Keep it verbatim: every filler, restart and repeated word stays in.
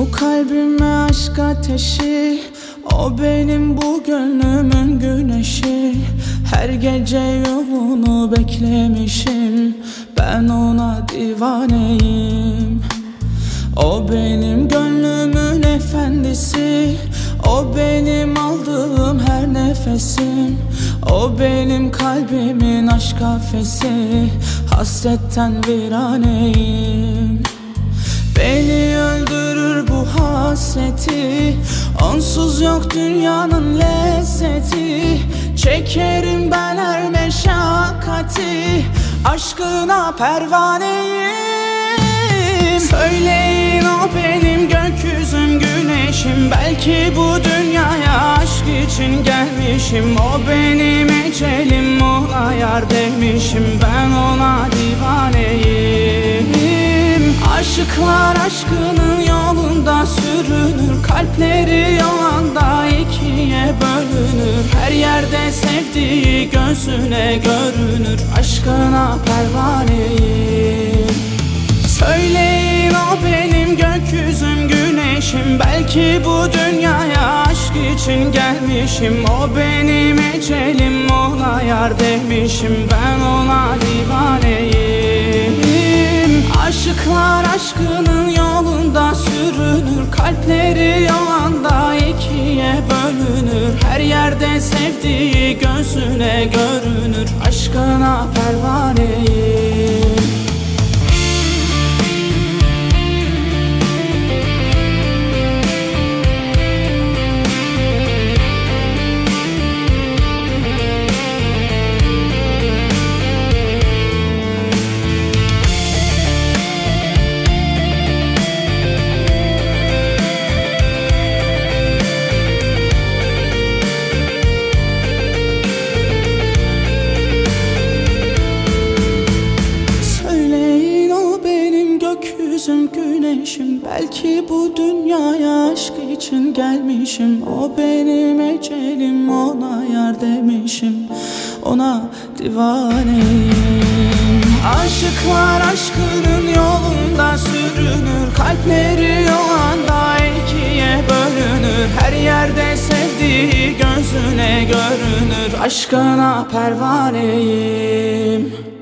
Bu kalbime aşk ateşi, o benim bu gönlümün güneşi. Her gece yolunu beklemişim, ben ona divaneyim. O benim gönlümün efendisi, o benim aldığım her nefesim. O benim kalbimin aşk kafesi, hasretten viraneyim. Beni öldürür bu hasreti, onsuz yok dünyanın lezzeti. Çekerim ben her meşakkati, aşkına pervaneyim. Söyleyin o benim gökyüzüm güneşim, belki bu dünyaya aşk için gelmişim. O benim ecelim, ona yar demişim, ben ona divaneyim. Aşıklar aşkının yolunda sürünür, kalpleri yolanda ikiye bölünür. Her yerde sevdiği gözüne görünür, aşkına pervaneyim. Söyleyin o benim gökyüzüm güneşim, belki bu dünyaya aşk için gelmişim. O benim ecelim, ona yar demişim, ben ona divaneyim. Aşıklar aşkının yolunda sürünür, kalpleri yolanda ikiye bölünür. Her yerde sevdiği gözüne görünür, aşkına pervaneyim. Gökyüzüm güneşim, belki bu dünyaya aşk için gelmişim. O benim ecelim, ona yar demişim, ona divaneyim. Aşıklar aşkının yolunda sürünür, kalpleri yolanda ikiye bölünür. Her yerde sevdiği gözüne görünür, aşkına pervaneyim.